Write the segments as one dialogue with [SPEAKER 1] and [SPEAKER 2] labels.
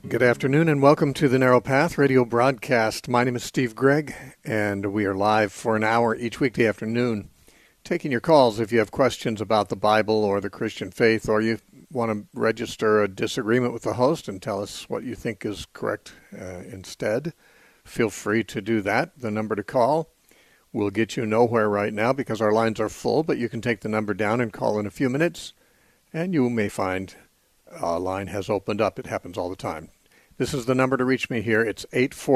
[SPEAKER 1] Good afternoon and welcome to the Narrow Path radio broadcast. My name is Steve Gregg and we are live for an hour each weekday afternoon, taking your calls if you have questions about the Bible or the Christian faith, or you want to register a disagreement with the host and tell us what you think is correct instead. Feel free to do that. The number to call will get you nowhere right now because our lines are full, but you can take the number down and call in a few minutes and you may find a line has opened up. It happens all the time. This is the number to reach me here. It's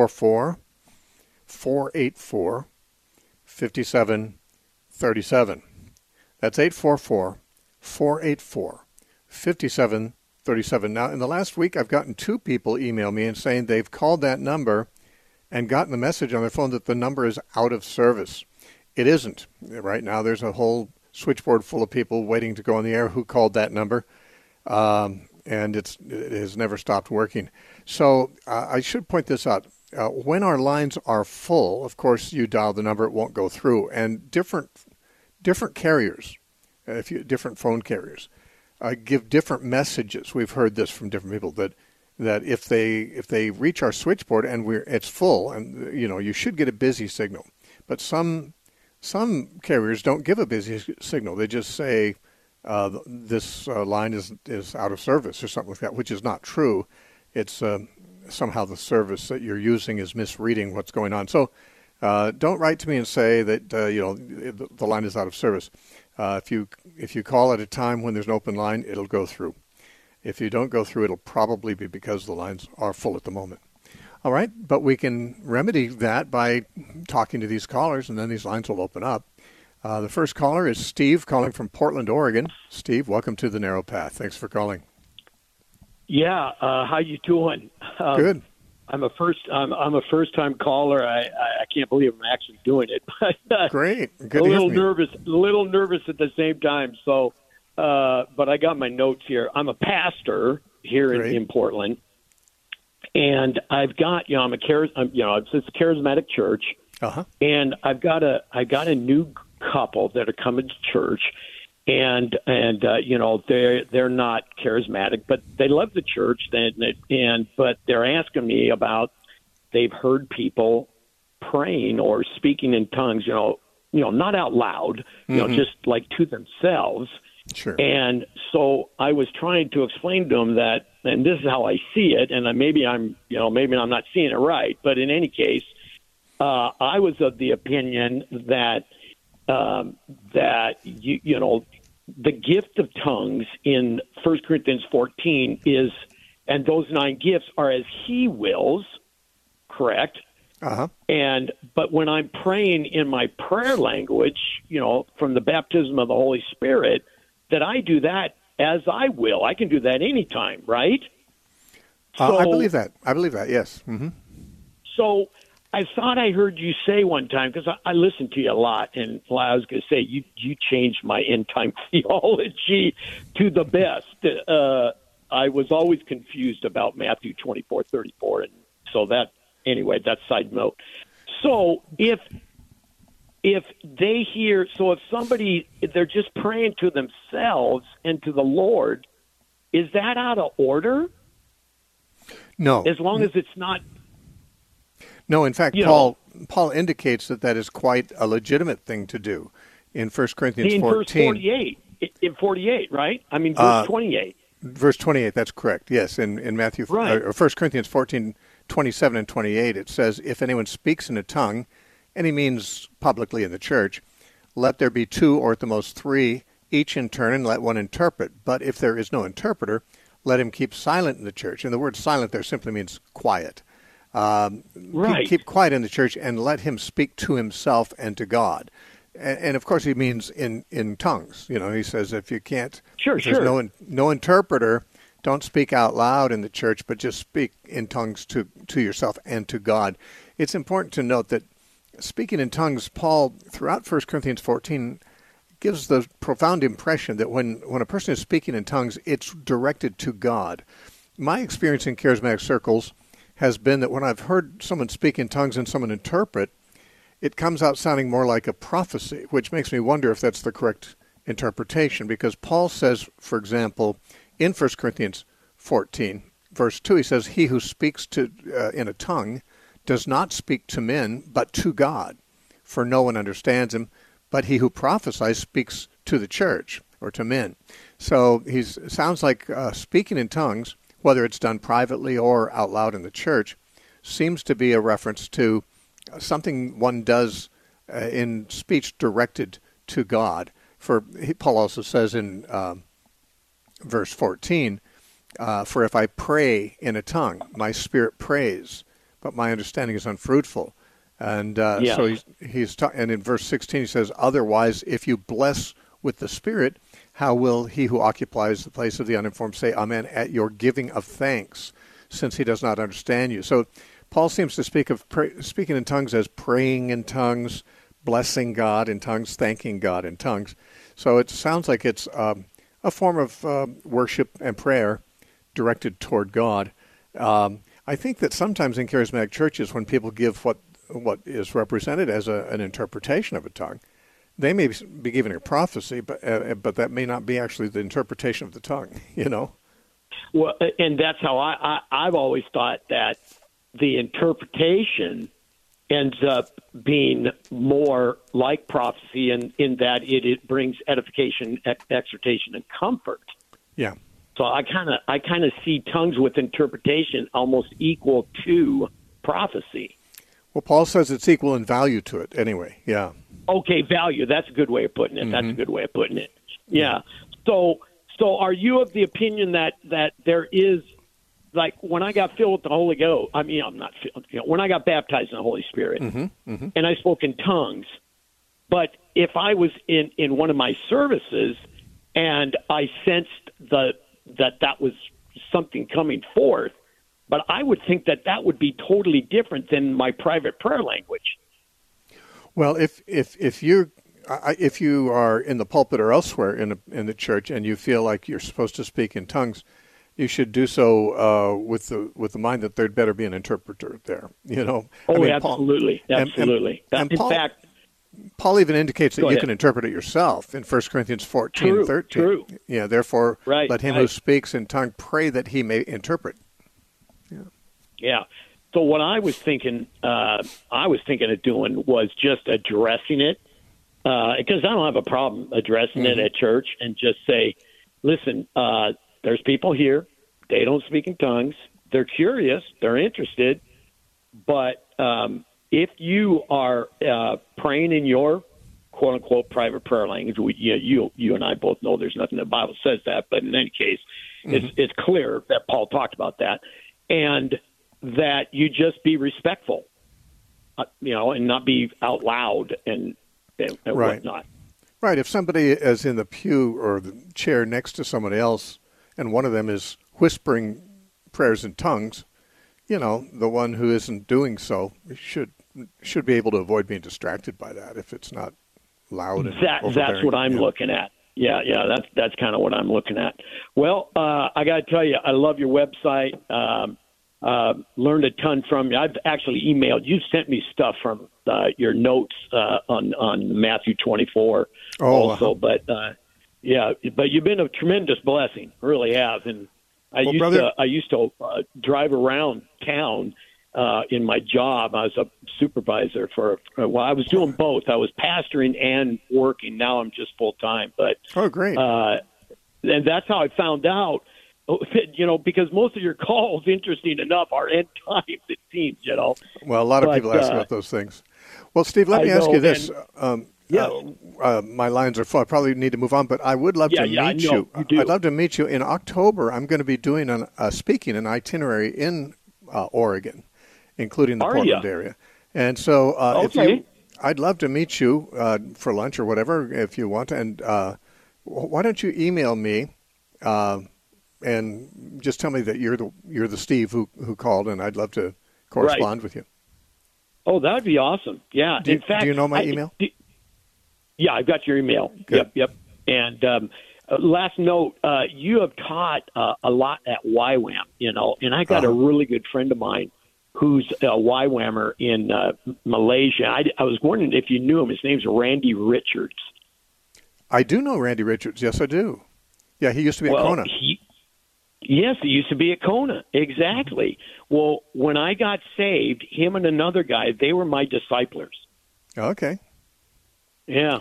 [SPEAKER 1] 844-484-5737. That's 844-484-5737. Now, in the last week, I've gotten two people email me and saying they've called that number and gotten the message on their phone that the number is out of service. It isn't. Right now, there's a whole switchboard full of people waiting to go on the air who called that number. And it has never stopped working. So I should point this out. When our lines are full, of course, you dial the number, it won't go through. And different carriers, different phone carriers, give different messages. We've heard this from different people that if they reach our switchboard and it's full, and you should get a busy signal. But some carriers don't give a busy signal. They just say, this line is out of service or something like that, which is not true. It's somehow the service that you're using is misreading what's going on. So don't write to me and say that the line is out of service. If you call at a time when there's an open line, it'll go through. If you don't go through, it'll probably be because the lines are full at the moment. All right, but we can remedy that by talking to these callers, and then these lines will open up. The first caller is Steve, calling from Portland, Oregon. Steve, welcome to the Narrow Path. Thanks for calling.
[SPEAKER 2] Yeah, how you doing?
[SPEAKER 1] Good.
[SPEAKER 2] I'm a first-time caller. I can't believe I'm actually doing it.
[SPEAKER 1] Great. Good.
[SPEAKER 2] A little nervous at the same time. So, but I got my notes here. I'm a pastor here in Portland, and I've got it's a charismatic church, and I've got a new couple that are coming to church, and they're not charismatic, but they love the church, but they're asking me about, they've heard people praying or speaking in tongues, not out loud, just like to themselves.
[SPEAKER 1] Sure.
[SPEAKER 2] And so I was trying to explain to them that, and this is how I see it, and maybe I'm not seeing it right, but in any case, I was of the opinion that the gift of tongues in 1 Corinthians 14 is, and those 9 gifts are as He wills, correct? But when I'm praying in my prayer language, from the baptism of the Holy Spirit, that I do that as I will. I can do that anytime, right?
[SPEAKER 1] I believe that. Yes. Mm-hmm.
[SPEAKER 2] So I thought I heard you say one time, because I listen to you a lot, and I was going to say, you changed my end-time theology to the best. I was always confused about Matthew 24:34, and so that's side note. So if they hear, if somebody, they're just praying to themselves and to the Lord, is that out of order?
[SPEAKER 1] No.
[SPEAKER 2] As long as it's not...
[SPEAKER 1] No, in fact, Paul indicates that is quite a legitimate thing to do in 1 Corinthians 14.
[SPEAKER 2] Verse 48. In 48, right? I mean, verse 28.
[SPEAKER 1] Verse 28, that's correct. Yes, in Matthew,
[SPEAKER 2] right.
[SPEAKER 1] Or 1 Corinthians 14, 27 and 28, it says, if anyone speaks in a tongue, and he means publicly in the church, let there be 2 or at the most 3, each in turn, and let one interpret. But if there is no interpreter, let him keep silent in the church. And the word silent there simply means quiet.
[SPEAKER 2] Right.
[SPEAKER 1] Keep quiet in the church and let him speak to himself and to God. And of course, he means in tongues. He says if you can't, if there's no interpreter, don't speak out loud in the church, but just speak in tongues to yourself and to God. It's important to note that speaking in tongues, Paul, throughout 1 Corinthians 14, gives the profound impression that when a person is speaking in tongues, it's directed to God. My experience in charismatic circles has been that when I've heard someone speak in tongues and someone interpret, it comes out sounding more like a prophecy, which makes me wonder if that's the correct interpretation, because Paul says, for example, in 1 Corinthians 14, verse 2, he says, "He who speaks in a tongue does not speak to men, but to God, for no one understands him. But he who prophesies speaks to the church," or to men. So sounds like speaking in tongues, whether it's done privately or out loud in the church, seems to be a reference to something one does in speech directed to God. Paul also says in verse 14, "For if I pray in a tongue, my spirit prays, but my understanding is unfruitful." And so and in verse 16 he says, "Otherwise, if you bless with the Spirit, how will he who occupies the place of the uninformed say amen at your giving of thanks, since he does not understand you?" So Paul seems to speak of speaking in tongues as praying in tongues, blessing God in tongues, thanking God in tongues. So it sounds like it's a form of worship and prayer directed toward God. I think that sometimes in charismatic churches, when people give what is represented as an interpretation of a tongue, they may be giving a prophecy, but that may not be actually the interpretation of the tongue, you know?
[SPEAKER 2] Well, and that's how I've always thought that the interpretation ends up being more like prophecy in that it brings edification, exhortation, and comfort.
[SPEAKER 1] Yeah.
[SPEAKER 2] So I kind of see tongues with interpretation almost equal to prophecy.
[SPEAKER 1] Well, Paul says it's equal in value to it anyway. Yeah.
[SPEAKER 2] Okay, value. That's a good way of putting it. That's a good way of putting it. Yeah. So are you of the opinion that there is, like, when I got filled with the Holy Ghost, I mean, I'm not filled, when I got baptized in the Holy Spirit, and I spoke in tongues, but if I was in one of my services and I sensed that was something coming forth, but I would think that would be totally different than my private prayer language.
[SPEAKER 1] Well, if you are in the pulpit or elsewhere in the church and you feel like you're supposed to speak in tongues, you should do so with the mind that there'd better be an interpreter there. You know.
[SPEAKER 2] Oh, I mean, absolutely, absolutely.
[SPEAKER 1] And
[SPEAKER 2] in fact,
[SPEAKER 1] Paul even indicates that you can interpret it yourself in 1 Corinthians 14:13.
[SPEAKER 2] True.
[SPEAKER 1] Yeah. Therefore,
[SPEAKER 2] right,
[SPEAKER 1] let him who speaks in tongue pray that he may interpret.
[SPEAKER 2] Yeah. So what I was thinking of doing was just addressing it, because I don't have a problem addressing it at church and just say, listen, there's people here. They don't speak in tongues. They're curious. They're interested. But if you are praying in your quote unquote private prayer language, you and I both know there's nothing in the Bible says that. But in any case, it's clear that Paul talked about that. And that you just be respectful, and not be out loud and whatnot.
[SPEAKER 1] Right. If somebody is in the pew or the chair next to someone else, and one of them is whispering prayers in tongues, the one who isn't doing so should be able to avoid being distracted by that if it's not loud and overbearing.
[SPEAKER 2] That's what I'm looking at. Yeah, that's kind of what I'm looking at. Well, I got to tell you, I love your website. Learned a ton from you. I've actually emailed. You sent me stuff from your notes on Matthew 24 also. But but you've been a tremendous blessing, really have. And I used to drive around town in my job. I was a supervisor I was doing both. I was pastoring and working. Now I'm just full time. But
[SPEAKER 1] great.
[SPEAKER 2] And that's how I found out. Because most of your calls, interesting enough, are end times, it seems, Well,
[SPEAKER 1] a lot of people ask about those things. Well, Steve, let me ask you this. My lines are full. I probably need to move on, but I would love to meet you. I'd love to meet you. In October, I'm going to be doing speaking an itinerary in Oregon, including the Portland area. And so I'd love to meet you for lunch or whatever if you want. And why don't you email me and just tell me that you're the Steve who called, and I'd love to correspond with you.
[SPEAKER 2] Oh, that would be awesome. Yeah.
[SPEAKER 1] In fact, do you know my email?
[SPEAKER 2] Yeah, I've got your email.
[SPEAKER 1] Good.
[SPEAKER 2] Yep. And last note, you have taught a lot at YWAM, and I got a really good friend of mine who's a YWAMer in Malaysia. I was wondering if you knew him. His name's Randy Richards.
[SPEAKER 1] I do know Randy Richards. Yes, I do. Yeah, he used to be at Kona.
[SPEAKER 2] Yes, it used to be at Kona. Exactly. Well, when I got saved, him and another guy, they were my disciplers.
[SPEAKER 1] Okay.
[SPEAKER 2] Yeah.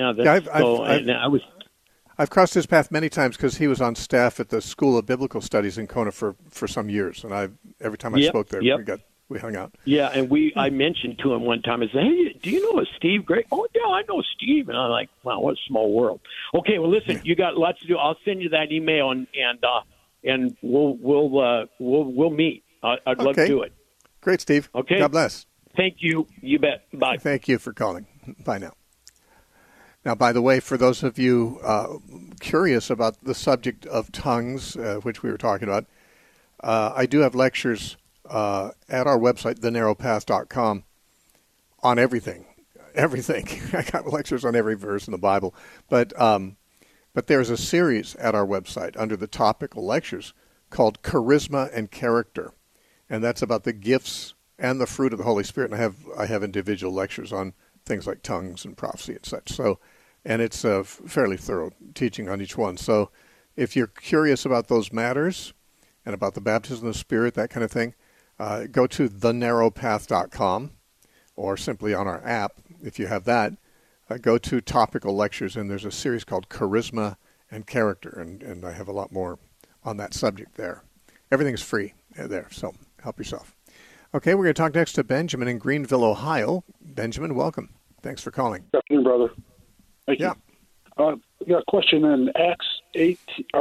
[SPEAKER 1] I've crossed his path many times because he was on staff at the School of Biblical Studies in Kona for some years, and every time I spoke there, we hung out.
[SPEAKER 2] Yeah, and I mentioned to him one time, I said, "Hey, do you know a Steve Gray?" "Oh, yeah, I know Steve." And I'm like, "Wow, what a small world." Okay, well, listen, you got lots to do. I'll send you that email, and we'll meet. I'd love to do it.
[SPEAKER 1] Great, Steve.
[SPEAKER 2] Okay.
[SPEAKER 1] God bless.
[SPEAKER 2] Thank you. You bet. Bye.
[SPEAKER 1] Thank you for calling. Bye now. Now, by the way, for those of you curious about the subject of tongues, which we were talking about, I do have lectures at our website, thenarrowpath.com, on everything. Everything. I got lectures on every verse in the Bible. But there's a series at our website under the topical lectures called Charisma and Character. And that's about the gifts and the fruit of the Holy Spirit. And I have individual lectures on things like tongues and prophecy and such. And it's a fairly thorough teaching on each one. So if you're curious about those matters and about the baptism of the Spirit, that kind of thing, go to thenarrowpath.com, or simply on our app, if you have that. Go to topical lectures, and there's a series called Charisma and Character, and I have a lot more on that subject there. Everything's free there, so help yourself. Okay, we're going to talk next to Benjamin in Greenville, Ohio. Benjamin, welcome. Thanks for calling.
[SPEAKER 3] Good afternoon, brother. Thank you. I got a question in Acts 8,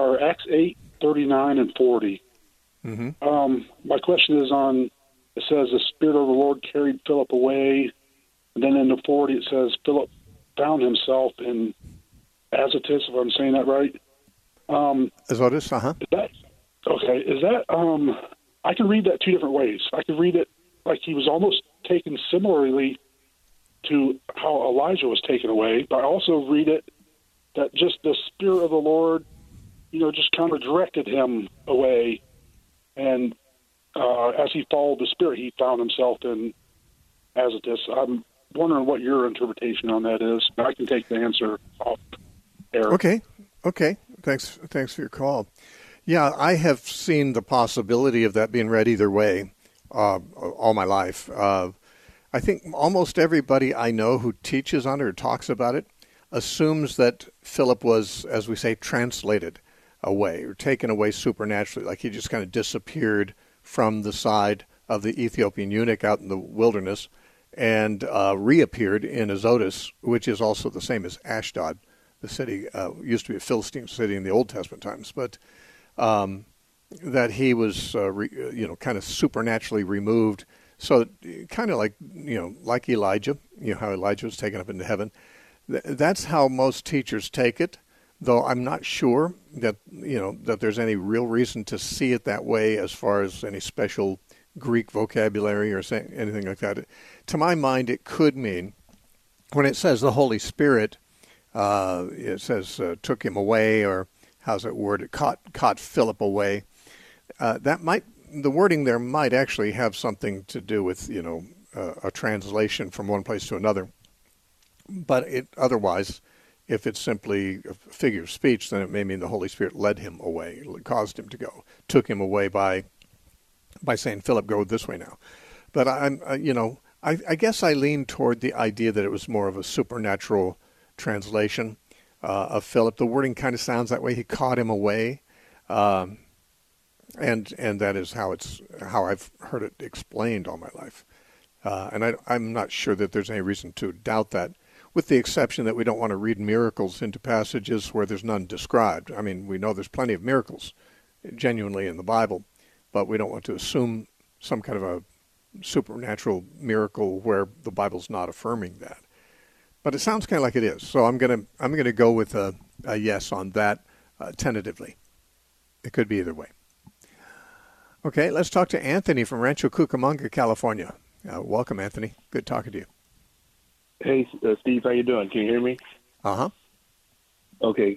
[SPEAKER 3] 39 and 40.
[SPEAKER 1] Mm-hmm.
[SPEAKER 3] My question is it says the Spirit of the Lord carried Philip away, and then in the 40 it says Philip found himself in Azotus, if I'm saying that right.
[SPEAKER 1] Azotus, uh-huh.
[SPEAKER 3] Is that, I can read that two different ways. I can read it like he was almost taken similarly to how Elijah was taken away, but I also read it that just the Spirit of the Lord, just kind of directed him away, and as he followed the Spirit, he found himself in Azotus. I'm wondering what your interpretation on that is. I can take the answer off air.
[SPEAKER 1] Okay. Thanks for your call. Yeah, I have seen the possibility of that being read either way all my life. I think almost everybody I know who teaches on it or talks about it assumes that Philip was, as we say, translated away or taken away supernaturally, like he just kind of disappeared from the side of the Ethiopian eunuch out in the wilderness and reappeared in Azotus, which is also the same as Ashdod. The city used to be a Philistine city in the Old Testament times, but that he was, kind of supernaturally removed. So kind of like Elijah, how Elijah was taken up into heaven. That's how most teachers take it, though I'm not sure that, that there's any real reason to see it that way as far as any special Greek vocabulary or anything like that. To my mind, it could mean, when it says the Holy Spirit, it says took him away, or how's that word? It caught Philip away. The wording there might actually have something to do with, a translation from one place to another. But otherwise, if it's simply a figure of speech, then it may mean the Holy Spirit led him away, caused him to go, took him away by saying, Philip, go this way now. But I guess I lean toward the idea that it was more of a supernatural translation of Philip. The wording kind of sounds that way. He caught him away. And that is how I've heard it explained all my life. And I'm not sure that there's any reason to doubt that, with the exception that we don't want to read miracles into passages where there's none described. I mean, we know there's plenty of miracles genuinely in the Bible, but we don't want to assume some kind of a supernatural miracle where the Bible's not affirming that. But it sounds kind of like it is. So I'm gonna go with a yes on that tentatively. It could be either way. Okay, let's talk to Anthony from Rancho Cucamonga, California. Welcome, Anthony. Good talking to you.
[SPEAKER 4] Hey, Steve, how you doing? Can you hear me?
[SPEAKER 1] Uh-huh.
[SPEAKER 4] Okay.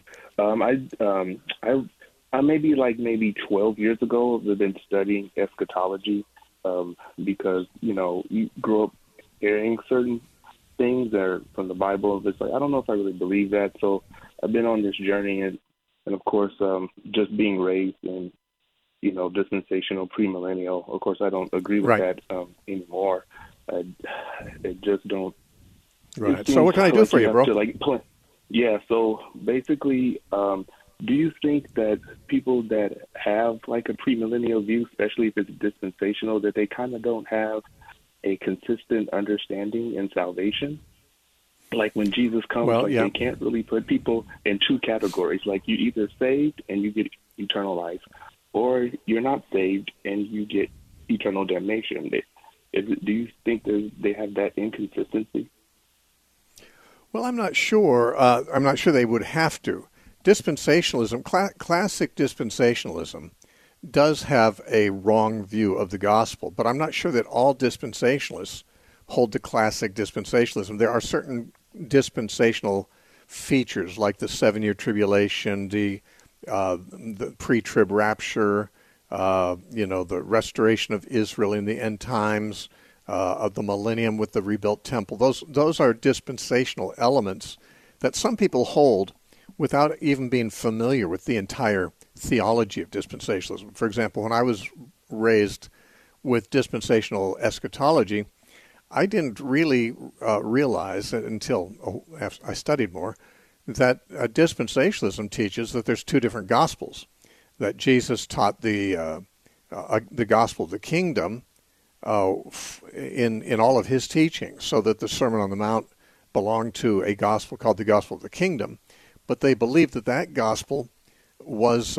[SPEAKER 4] I maybe 12 years ago have been studying eschatology because, you grow up hearing certain things that are from the Bible. It's like, I don't know if I really believe that. So I've been on this journey and of course, just being raised in dispensational, premillennial. Of course, I don't agree with that anymore. It just don't.
[SPEAKER 1] Right. So what can I do for you, bro?
[SPEAKER 4] So basically, do you think that people that have like a premillennial view, especially if it's dispensational, that they kind of don't have a consistent understanding in salvation? Like when Jesus comes, they can't really put people in two categories. Like you either saved and you get eternal life, or you're not saved and you get eternal damnation. Do you think they have that inconsistency?
[SPEAKER 1] Well, I'm not sure. I'm not sure they would have to. Dispensationalism, classic dispensationalism, does have a wrong view of the gospel, but I'm not sure that all dispensationalists hold to classic dispensationalism. There are certain dispensational features like the 7-year tribulation, the pre-trib rapture, the restoration of Israel in the end times, of the millennium with the rebuilt temple. Those are dispensational elements that some people hold without even being familiar with the entire theology of dispensationalism. For example, when I was raised with dispensational eschatology, I didn't really realize until I studied more that dispensationalism teaches that there's two different gospels, that Jesus taught the gospel of the kingdom in all of his teachings, so that the Sermon on the Mount belonged to a gospel called the gospel of the kingdom, but they believed that gospel was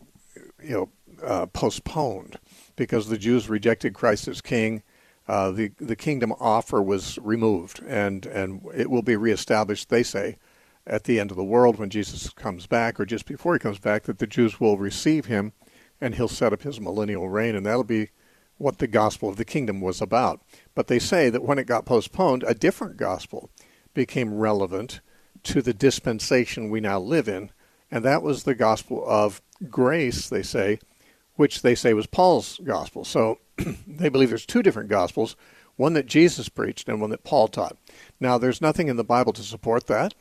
[SPEAKER 1] postponed because the Jews rejected Christ as king. The kingdom offer was removed, and it will be reestablished, they say, at the end of the world when Jesus comes back, or just before he comes back, that the Jews will receive him and he'll set up his millennial reign, and that'll be what the gospel of the kingdom was about. But they say that when it got postponed, a different gospel became relevant to the dispensation we now live in, and that was the gospel of grace, they say, which they say was Paul's gospel. So they believe there's two different gospels, one that Jesus preached and one that Paul taught. Now, there's nothing in the Bible to support that.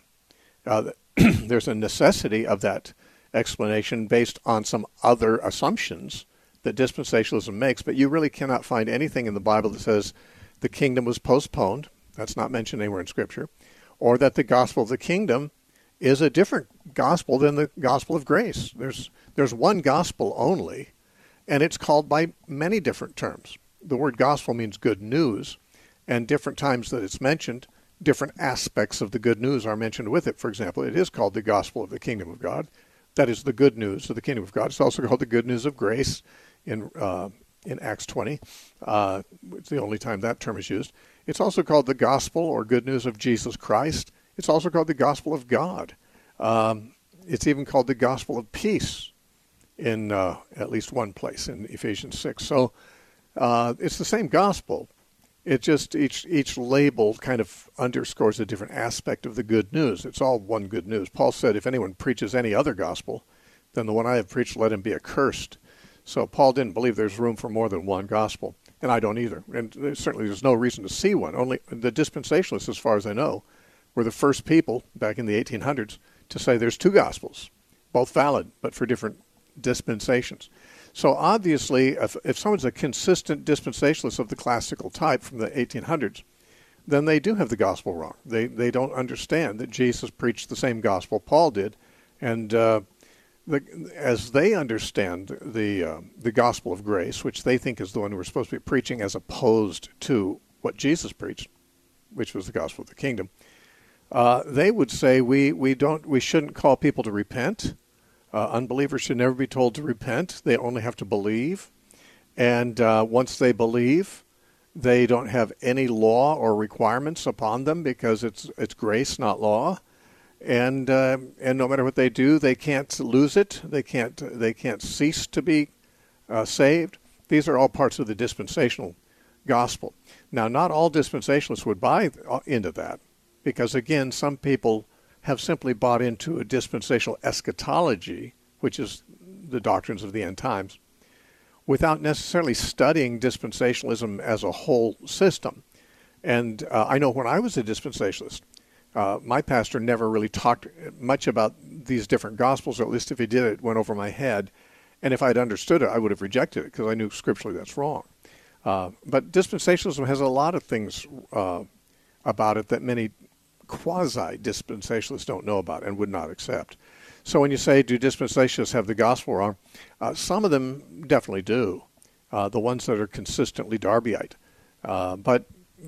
[SPEAKER 1] There's a necessity of that explanation based on some other assumptions that dispensationalism makes, but you really cannot find anything in the Bible that says the kingdom was postponed. That's not mentioned anywhere in Scripture. Or that the gospel of the kingdom is a different gospel than the gospel of grace. There's one gospel only, and it's called by many different terms. The word gospel means good news, and different times that it's mentioned, different aspects of the good news are mentioned with it. For example, it is called the gospel of the kingdom of God. That is the good news of the kingdom of God. It's also called the good news of grace in Acts 20. It's the only time that term is used. It's also called the gospel or good news of Jesus Christ. It's also called the gospel of God. It's even called the gospel of peace in at least one place in Ephesians 6. So it's the same gospel. It just each label kind of underscores a different aspect of the good news. It's all one good news. Paul said, if anyone preaches any other gospel than the one I have preached, let him be accursed. So Paul didn't believe there's room for more than one gospel, and I don't either. And certainly there's no reason to see one. Only the dispensationalists, as far as I know, were the first people back in the 1800s to say there's two gospels, both valid, but for different dispensations. So obviously, if someone's a consistent dispensationalist of the classical type from the 1800s, then they do have the gospel wrong. They don't understand that Jesus preached the same gospel Paul did, and as they understand the gospel of grace, which they think is the one we're supposed to be preaching, as opposed to what Jesus preached, which was the gospel of the kingdom, they would say we shouldn't call people to repent. Unbelievers should never be told to repent. They only have to believe. And once they believe, they don't have any law or requirements upon them because it's grace, not law. And no matter what they do, they can't lose it. They can't cease to be saved. These are all parts of the dispensational gospel. Now, not all dispensationalists would buy into that because, again, some people have simply bought into a dispensational eschatology, which is the doctrines of the end times, without necessarily studying dispensationalism as a whole system. And I know when I was a dispensationalist, my pastor never really talked much about these different gospels, or at least if he did, it went over my head. And if I'd understood it, I would have rejected it because I knew scripturally that's wrong. But dispensationalism has a lot of things about it that many quasi-dispensationalists don't know about and would not accept. So when you say, do dispensationalists have the gospel wrong? Some of them definitely do, the ones that are consistently Darbyite. But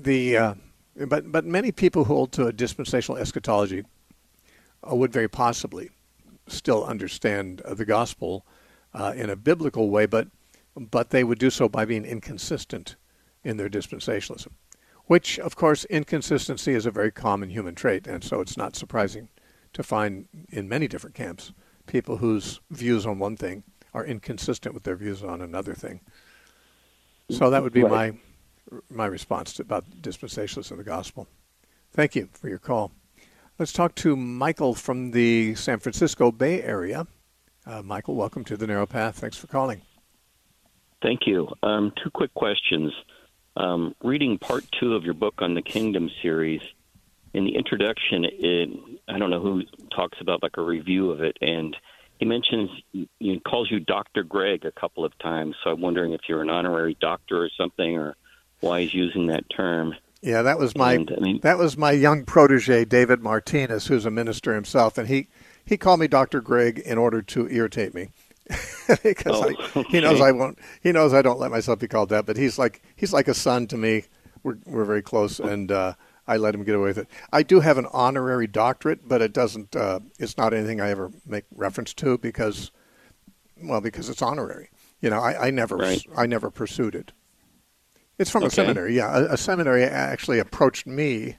[SPEAKER 1] many people who hold to a dispensational eschatology would very possibly still understand the gospel in a biblical way, but they would do so by being inconsistent in their dispensationalism, which, of course, inconsistency is a very common human trait, and so it's not surprising to find in many different camps people whose views on one thing are inconsistent with their views on another thing. So that would be
[SPEAKER 2] Right.
[SPEAKER 1] my response about dispensationalism and the gospel. Thank you for your call. Let's talk to Michael from the San Francisco Bay Area. Michael, welcome to The Narrow Path. Thanks for calling.
[SPEAKER 5] Thank you. Two quick questions. Reading part 2 of your book on the Kingdom series, in the introduction, I don't know who talks about like a review of it, and he mentions, he calls you Dr. Greg a couple of times, so I'm wondering if you're an honorary doctor or something, or why he's using that term.
[SPEAKER 1] Yeah, that was my young protege, David Martinez, who's a minister himself, and he called me Dr. Greg in order to irritate me. Because he knows I won't. He knows I don't let myself be called that. But he's like a son to me. We're very close, and I let him get away with it. I do have an honorary doctorate, but it doesn't. It's not anything I ever make reference to because it's honorary. I never pursued it. It's from a seminary. Yeah, a seminary actually approached me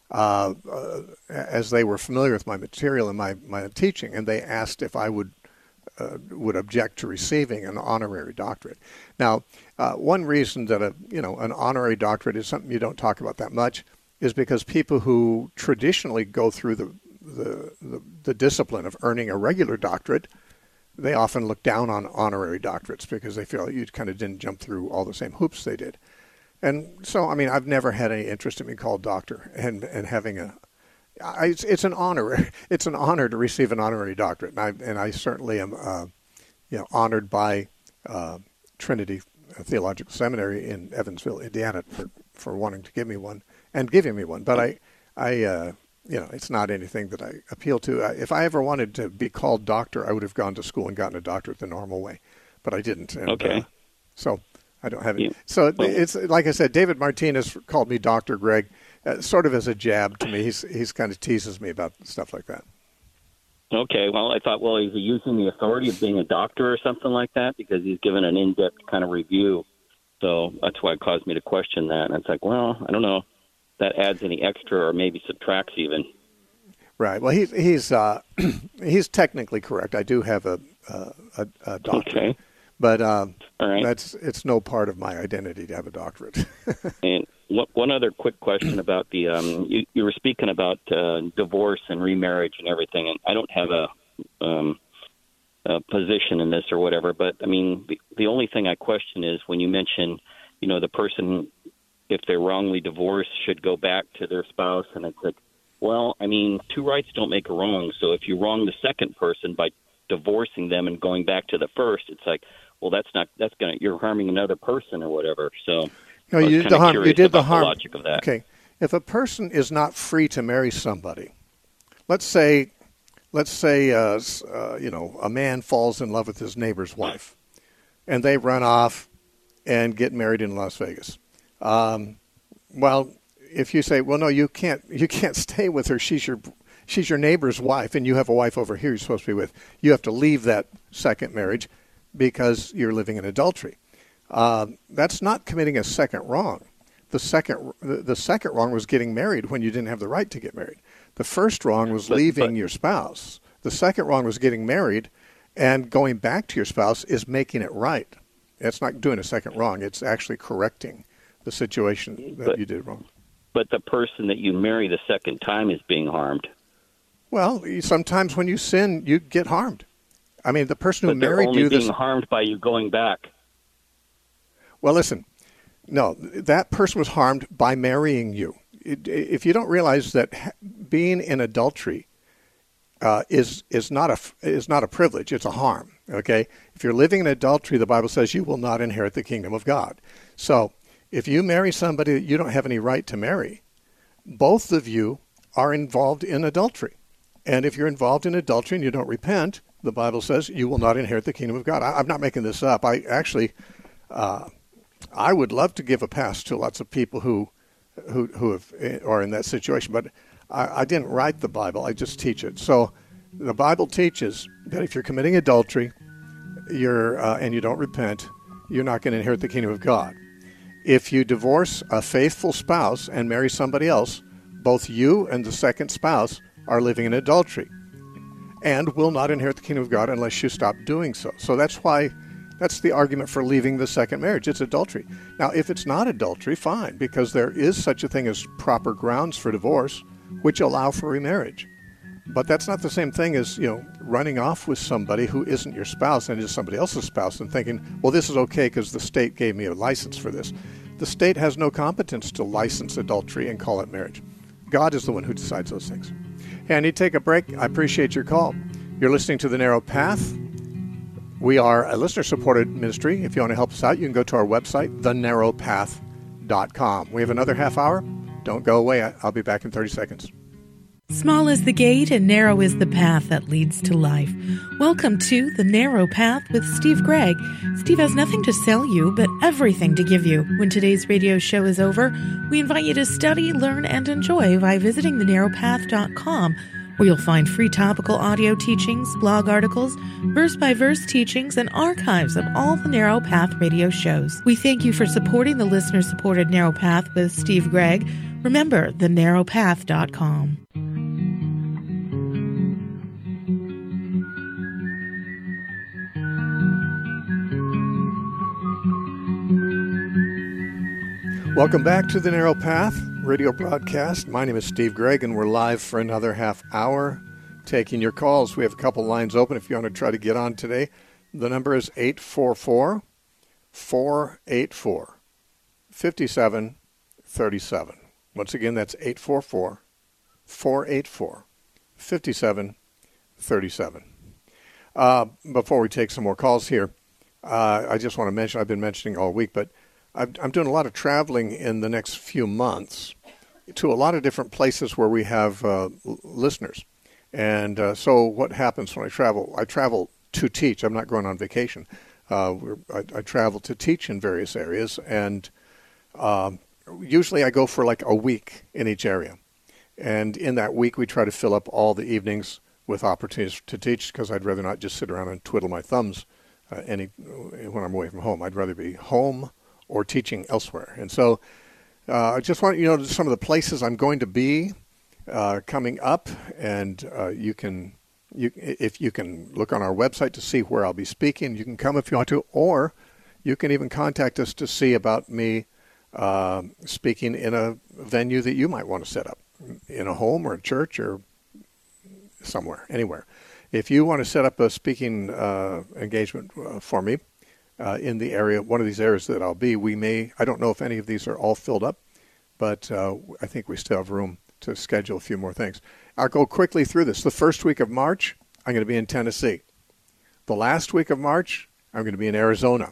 [SPEAKER 1] as they were familiar with my material and my teaching, and they asked if I would object to receiving an honorary doctorate. Now, one reason that an honorary doctorate is something you don't talk about that much is because people who traditionally go through the discipline of earning a regular doctorate, they often look down on honorary doctorates because they feel you kind of didn't jump through all the same hoops they did. And so, I've never had any interest in being called doctor and having it's an honor. It's an honor to receive an honorary doctorate, and I certainly am, honored by Trinity Theological Seminary in Evansville, Indiana, for wanting to give me one and giving me one. But it's not anything that I appeal to. If I ever wanted to be called doctor, I would have gone to school and gotten a doctorate the normal way, but I didn't. And,
[SPEAKER 5] okay.
[SPEAKER 1] So I don't have it. So it's like I said, David Martinez called me Dr. Greg. Sort of as a jab to me. He's kind of teases me about stuff like that.
[SPEAKER 5] Okay, well, I thought, is he using the authority of being a doctor or something like that? Because he's given an in-depth kind of review. So that's why it caused me to question that. And it's like, I don't know if that adds any extra or maybe subtracts even. Right.
[SPEAKER 1] Well, he's technically correct. I do have a doctorate. Okay. But all right. It's no part of my identity to have a doctorate.
[SPEAKER 5] And one other quick question about the you were speaking about divorce and remarriage and everything, and I don't have a position in this or whatever, but the only thing I question is when you mention, the person, if they're wrongly divorced, should go back to their spouse, and it's like, two rights don't make a wrong. So if you wrong the second person by divorcing them and going back to the first, it's like, you're harming another person or whatever. So
[SPEAKER 1] you did the harm. You did the harm.
[SPEAKER 5] The logic of that.
[SPEAKER 1] Okay, if a person is not free to marry somebody, let's say, a man falls in love with his neighbor's wife, and they run off and get married in Las Vegas. If you say, no, you can't stay with her. She's your neighbor's wife, and you have a wife over here you're supposed to be with. You have to leave that second marriage because you're living in adultery. That's not committing a second wrong. The second wrong was getting married when you didn't have the right to get married. The first wrong was leaving your spouse. The second wrong was getting married, and going back to your spouse is making it right. It's not doing a second wrong. It's actually correcting the situation that you did wrong.
[SPEAKER 5] But the person that you marry the second time is being harmed.
[SPEAKER 1] Well, sometimes when you sin, you get harmed. The person who married you...
[SPEAKER 5] But they're only being harmed by you going back.
[SPEAKER 1] Well, listen. No, that person was harmed by marrying you. If you don't realize that being in adultery is not a privilege. It's a harm. Okay, if you're living in adultery, the Bible says you will not inherit the kingdom of God. So if you marry somebody that you don't have any right to marry, both of you are involved in adultery. And if you're involved in adultery and you don't repent, the Bible says you will not inherit the kingdom of God. I'm not making this up. I would love to give a pass to lots of people who are in that situation, but I didn't write the Bible. I just teach it. So the Bible teaches that if you're committing adultery, and you don't repent, you're not going to inherit the kingdom of God. If you divorce a faithful spouse and marry somebody else, both you and the second spouse are living in adultery and will not inherit the kingdom of God unless you stop doing so. So that's the argument for leaving the second marriage. It's adultery. Now, if it's not adultery, fine, because there is such a thing as proper grounds for divorce, which allow for remarriage. But that's not the same thing as, running off with somebody who isn't your spouse and is somebody else's spouse and thinking, well, this is okay because the state gave me a license for this. The state has no competence to license adultery and call it marriage. God is the one who decides those things. Hey, I need to take a break. I appreciate your call. You're listening to The Narrow Path. We are a listener-supported ministry. If you want to help us out, you can go to our website, thenarrowpath.com. We have another half hour. Don't go away. I'll be back in 30 seconds.
[SPEAKER 6] Small is the gate and narrow is the path that leads to life. Welcome to The Narrow Path with Steve Gregg. Steve has nothing to sell you, but everything to give you. When today's radio show is over, we invite you to study, learn, and enjoy by visiting thenarrowpath.com, where you'll find free topical audio teachings, blog articles, verse-by-verse teachings, and archives of all the Narrow Path radio shows. We thank you for supporting the listener-supported Narrow Path with Steve Gregg. Remember, thenarrowpath.com.
[SPEAKER 1] Welcome back to The Narrow Path radio broadcast. My name is Steve Gregg, and we're live for another half hour taking your calls. We have a couple lines open if you want to try to get on today. The number is 844-484-5737. Once again, that's 844-484-5737. Before we take some more calls here, I just want to mention, I've been mentioning all week, but I'm doing a lot of traveling in the next few months to a lot of different places where we have listeners. And so what happens when I travel to teach. I'm not going on vacation. I travel to teach in various areas, and usually I go for like a week in each area. And in that week, we try to fill up all the evenings with opportunities to teach, because I'd rather not just sit around and twiddle my thumbs when I'm away from home. I'd rather be home or teaching elsewhere. And so I just want you to know some of the places I'm going to be coming up, and if you can look on our website to see where I'll be speaking. You can come if you want to, or you can even contact us to see about me speaking in a venue that you might want to set up, in a home or a church or somewhere, anywhere. If you want to set up a speaking engagement for me, in the area, one of these areas that I'll be, I don't know if any of these are all filled up, but I think we still have room to schedule a few more things. I'll go quickly through this. The first week of March, I'm going to be in Tennessee. The last week of March, I'm going to be in Arizona.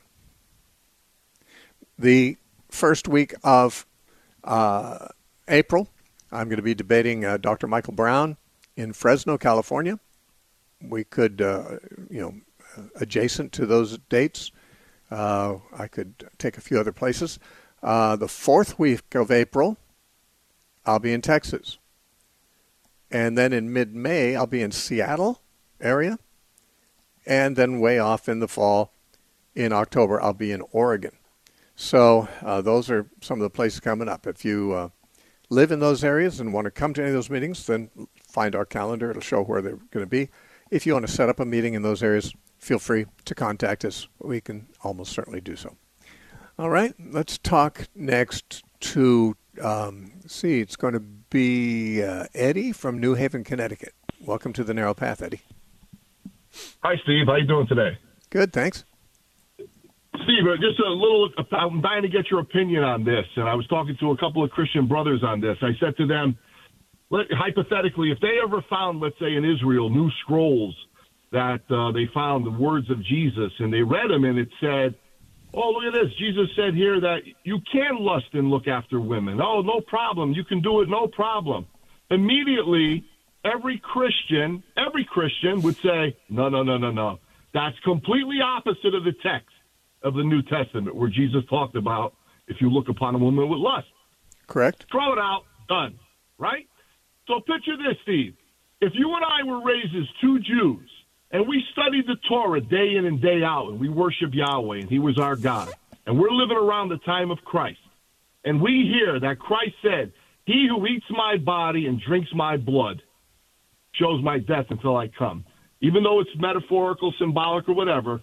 [SPEAKER 1] The first week of April, I'm going to be debating Dr. Michael Brown in Fresno, California. We could, adjacent to those dates, I could take a few other places. The fourth week of April, I'll be in Texas. And then in mid-May, I'll be in Seattle area. And then way off in the fall, in October, I'll be in Oregon. So those are some of the places coming up. If you live in those areas and want to come to any of those meetings, then find our calendar. It'll show where they're going to be. If you want to set up a meeting in those areas, feel free to contact us. We can almost certainly do so. All right, let's talk next to, it's going to be Eddie from New Haven, Connecticut. Welcome to The Narrow Path, Eddie.
[SPEAKER 7] Hi, Steve. How you doing today?
[SPEAKER 1] Good, thanks.
[SPEAKER 7] Steve, just I'm dying to get your opinion on this. And I was talking to a couple of Christian brothers on this. I said to them, hypothetically, if they ever found, let's say in Israel, new scrolls that they found the words of Jesus, and they read them, and it said, oh, look at this. Jesus said here that you can lust and look after women. Oh, no problem. You can do it, no problem. Immediately, every Christian would say, no. That's completely opposite of the text of the New Testament, where Jesus talked about if you look upon a woman with lust.
[SPEAKER 1] Correct.
[SPEAKER 7] Throw it out, done, right? So picture this, Steve. If you and I were raised as two Jews, and we studied the Torah day in and day out, and we worship Yahweh, and he was our God, and we're living around the time of Christ, and we hear that Christ said, he who eats my body and drinks my blood shows my death until I come. Even though it's metaphorical, symbolic, or whatever,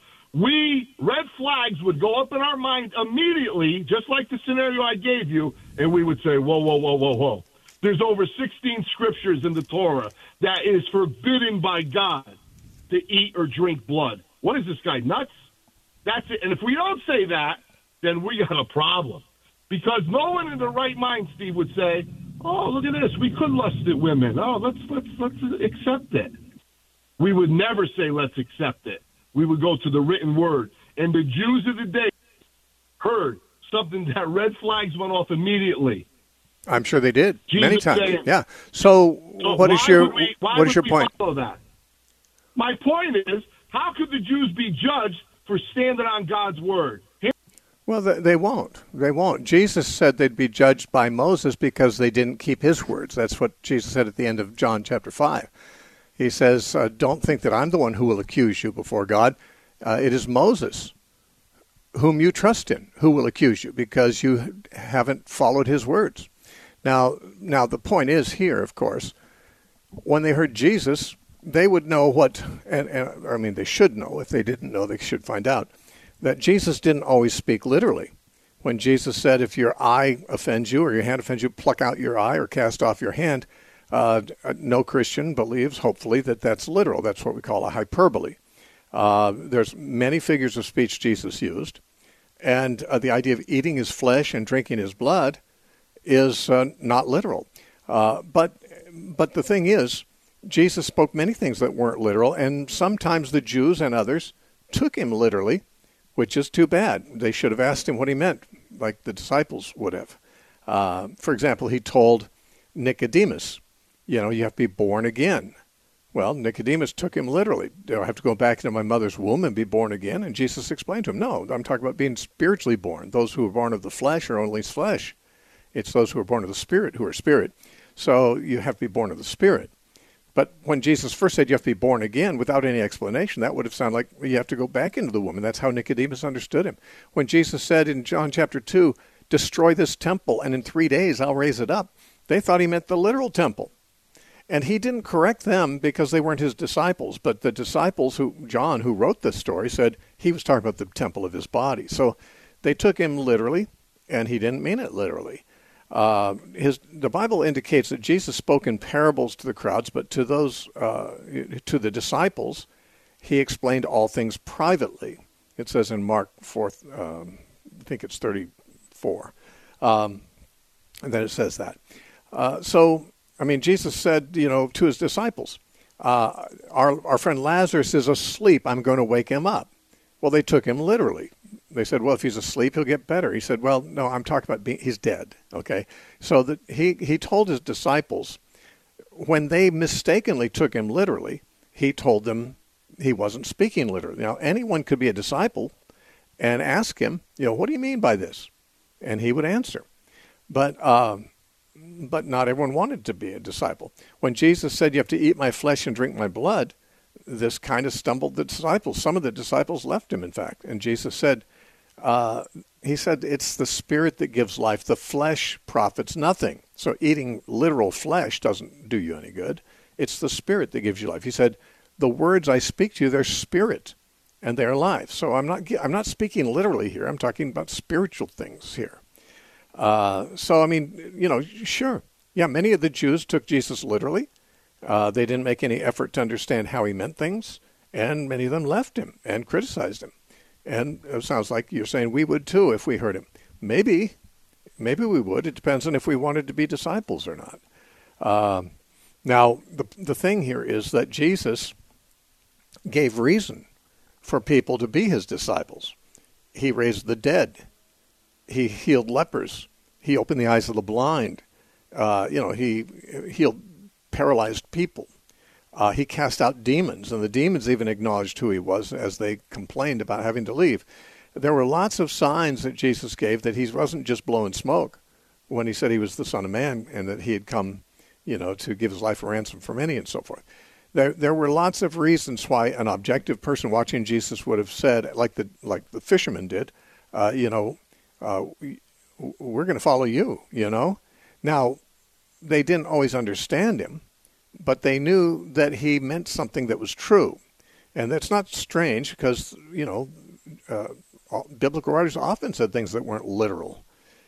[SPEAKER 7] red flags would go up in our mind immediately, just like the scenario I gave you, and we would say, whoa. There's over 16 scriptures in the Torah that is forbidden by God to eat or drink blood. What is this guy, nuts? That's it. And if we don't say that, then we got a problem. Because no one in the right mind, Steve, would say, oh, look at this. We could lust at women. Oh, let's accept it. We would never say let's accept it. We would go to the written word. And the Jews of the day heard something that red flags went off immediately.
[SPEAKER 1] I'm sure they did.
[SPEAKER 7] Jesus
[SPEAKER 1] many times.
[SPEAKER 7] Saying,
[SPEAKER 1] yeah. So what is your point?
[SPEAKER 7] Follow that? My point is, how could the Jews be judged for standing on God's word?
[SPEAKER 1] Well, they won't. They won't. Jesus said they'd be judged by Moses because they didn't keep his words. That's what Jesus said at the end of John chapter 5. He says, don't think that I'm the one who will accuse you before God. It is Moses, whom you trust in, who will accuse you because you haven't followed his words. Now the point is here, of course, when they heard Jesus, they would know what, and I mean, they should know. If they didn't know, they should find out that Jesus didn't always speak literally. When Jesus said, if your eye offends you or your hand offends you, pluck out your eye or cast off your hand, no Christian believes, hopefully, that that's literal. That's what we call a hyperbole. There's many figures of speech Jesus used, and the idea of eating his flesh and drinking his blood is not literal. But the thing is, Jesus spoke many things that weren't literal, and sometimes the Jews and others took him literally, which is too bad. They should have asked him what he meant, like the disciples would have. For example, he told Nicodemus, you have to be born again. Well, Nicodemus took him literally. Do I have to go back into my mother's womb and be born again? And Jesus explained to him, no, I'm talking about being spiritually born. Those who are born of the flesh are only flesh. It's those who are born of the Spirit who are spirit. So you have to be born of the Spirit. But when Jesus first said you have to be born again without any explanation, that would have sounded like you have to go back into the womb. And that's how Nicodemus understood him. When Jesus said in John chapter 2, destroy this temple and in 3 days I'll raise it up, they thought he meant the literal temple. And he didn't correct them because they weren't his disciples. But the disciples, John, who wrote this story, said he was talking about the temple of his body. So they took him literally, and he didn't mean it literally. The Bible indicates that Jesus spoke in parables to the crowds, but to to the disciples, he explained all things privately. It says in Mark 4, I think it's 34, and then it says that. Jesus said, to his disciples, our friend Lazarus is asleep. I'm going to wake him up. Well, they took him literally. They said, well, if he's asleep, he'll get better. He said, well, no, I'm talking about he's dead. Okay. So that he told his disciples, when they mistakenly took him literally, he told them he wasn't speaking literally. Now, anyone could be a disciple and ask him, what do you mean by this? And he would answer. But not everyone wanted to be a disciple. When Jesus said, you have to eat my flesh and drink my blood, this kind of stumbled the disciples. Some of the disciples left him, in fact. And Jesus said, it's the Spirit that gives life. The flesh profits nothing. So eating literal flesh doesn't do you any good. It's the Spirit that gives you life. He said, the words I speak to you, they're spirit and they're life. So I'm not speaking literally here. I'm talking about spiritual things here. Sure. Yeah, many of the Jews took Jesus literally. They didn't make any effort to understand how he meant things, and many of them left him and criticized him. And it sounds like you're saying we would too if we heard him. Maybe we would. It depends on if we wanted to be disciples or not. Now, the thing here is that Jesus gave reason for people to be his disciples. He raised the dead. He healed lepers. He opened the eyes of the blind. He healed paralyzed people. He cast out demons, and the demons even acknowledged who he was as they complained about having to leave. There were lots of signs that Jesus gave that he wasn't just blowing smoke when he said he was the Son of Man and that he had come, to give his life a ransom for many and so forth. There were lots of reasons why an objective person watching Jesus would have said, like the fisherman did, we're going to follow you, Now, they didn't always understand him, but they knew that he meant something that was true. And that's not strange because, biblical writers often said things that weren't literal.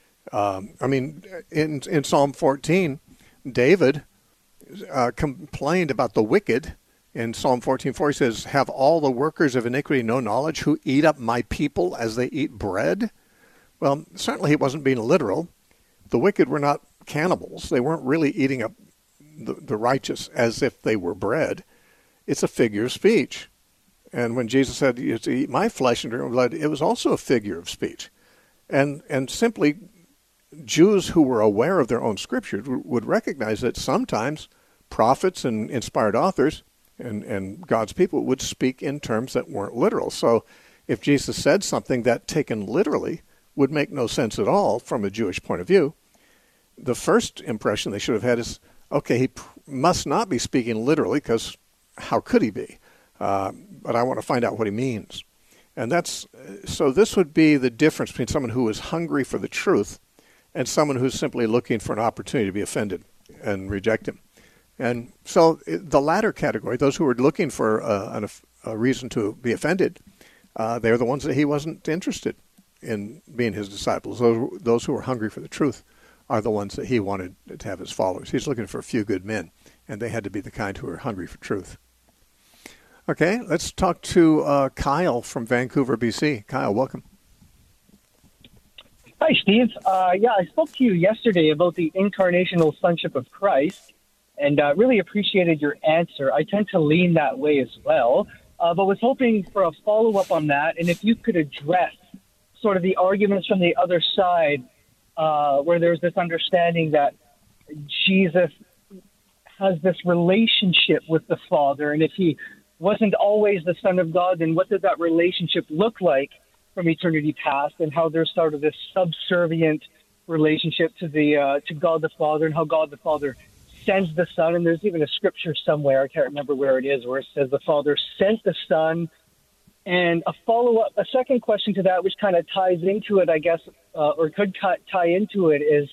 [SPEAKER 1] In Psalm 14, David complained about the wicked. In Psalm 14:4, he says, "Have all the workers of iniquity no knowledge, who eat up my people as they eat bread?" Well, certainly he wasn't being literal. The wicked were not cannibals. They weren't really eating up the righteous as if they were bread. It's a figure of speech. And when Jesus said, "You to eat my flesh and drink my blood," it was also a figure of speech. And simply Jews who were aware of their own scriptures would recognize that sometimes prophets and inspired authors and God's people would speak in terms that weren't literal. So if Jesus said something that taken literally would make no sense at all from a Jewish point of view, the first impression they should have had is, okay, he must not be speaking literally because how could he be? But I want to find out what he means. And so this would be the difference between someone who is hungry for the truth and someone who's simply looking for an opportunity to be offended and reject him. And so the latter category, those who are looking for a reason to be offended, they're the ones that he wasn't interested in being his disciples. Those who are hungry for the truth are the ones that he wanted to have as followers. He's looking for a few good men, and they had to be the kind who are hungry for truth. Okay, let's talk to Kyle from Vancouver, BC. Kyle, welcome.
[SPEAKER 8] Hi, Steve. I spoke to you yesterday about the incarnational sonship of Christ, and really appreciated your answer. I tend to lean that way as well, but was hoping for a follow-up on that, and if you could address sort of the arguments from the other side where there's this understanding that Jesus has this relationship with the Father, and if he wasn't always the Son of God, then what did that relationship look like from eternity past, and how there's sort of this subservient relationship to God the Father, and how God the Father sends the Son. And there's even a scripture somewhere, I can't remember where it is, where it says the Father sent the Son. And a second question to that, which kind of ties into it, I guess, or could tie into it, is